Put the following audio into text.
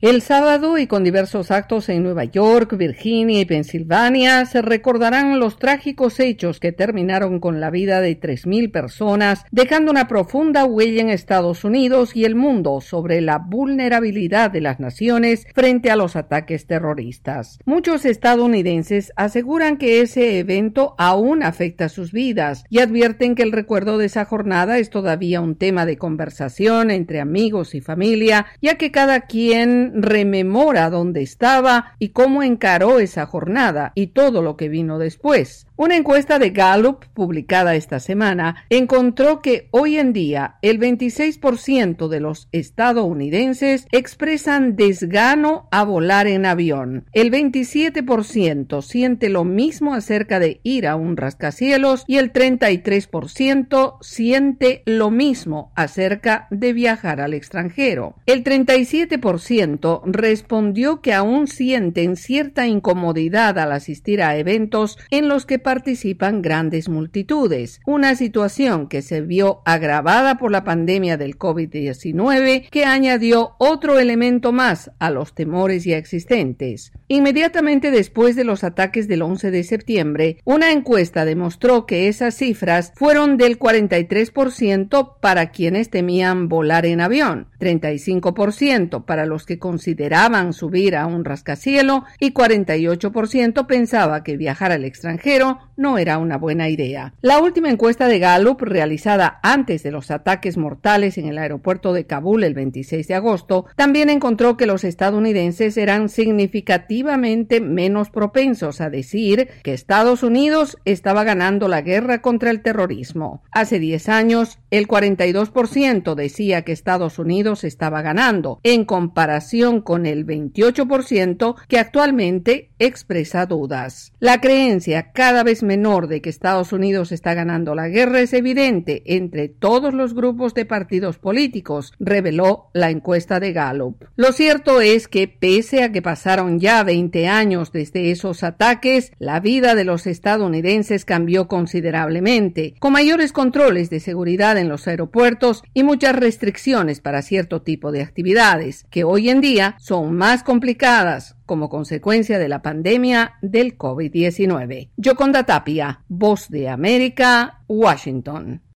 El sábado, y con diversos actos en Nueva York, Virginia y Pensilvania, se recordarán los trágicos hechos que terminaron con la vida de 3.000 personas, dejando una profunda huella en Estados Unidos y el mundo sobre la vulnerabilidad de las naciones frente a los ataques terroristas. Muchos estadounidenses aseguran que ese evento aún afecta sus vidas y advierten que el recuerdo de esa jornada es todavía un tema de conversación entre amigos y familia, ya que cada quien rememora dónde estaba y cómo encaró esa jornada y todo lo que vino después. Una encuesta de Gallup publicada esta semana encontró que hoy en día el 26% de los estadounidenses expresan desgano a volar en avión. El 27% siente lo mismo acerca de ir a un rascacielos y el 33% siente lo mismo acerca de viajar al extranjero. El 37% respondió que aún sienten cierta incomodidad al asistir a eventos en los que participan grandes multitudes, una situación que se vio agravada por la pandemia del COVID-19, que añadió otro elemento más a los temores ya existentes. Inmediatamente después de los ataques del 11 de septiembre, una encuesta demostró que esas cifras fueron del 43% para quienes temían volar en avión, 35% para los que consideraban subir a un rascacielos y 48% pensaba que viajar al extranjero no era una buena idea. La última encuesta de Gallup, realizada antes de los ataques mortales en el aeropuerto de Kabul el 26 de agosto, también encontró que los estadounidenses eran significativamente menos propensos a decir que Estados Unidos estaba ganando la guerra contra el terrorismo. Hace 10 años, el 42% decía que Estados Unidos estaba ganando, en comparación con el 28% que actualmente expresa dudas. La creencia cada vez menor de que Estados Unidos está ganando la guerra es evidente entre todos los grupos de partidos políticos, reveló la encuesta de Gallup. Lo cierto es que, pese a que pasaron ya 20 años desde esos ataques, la vida de los estadounidenses cambió considerablemente, con mayores controles de seguridad en los aeropuertos y muchas restricciones para cierto tipo de actividades, que hoy en día son más complicadas como consecuencia de la pandemia del COVID-19. Yoconda Tapia, Voz de América, Washington.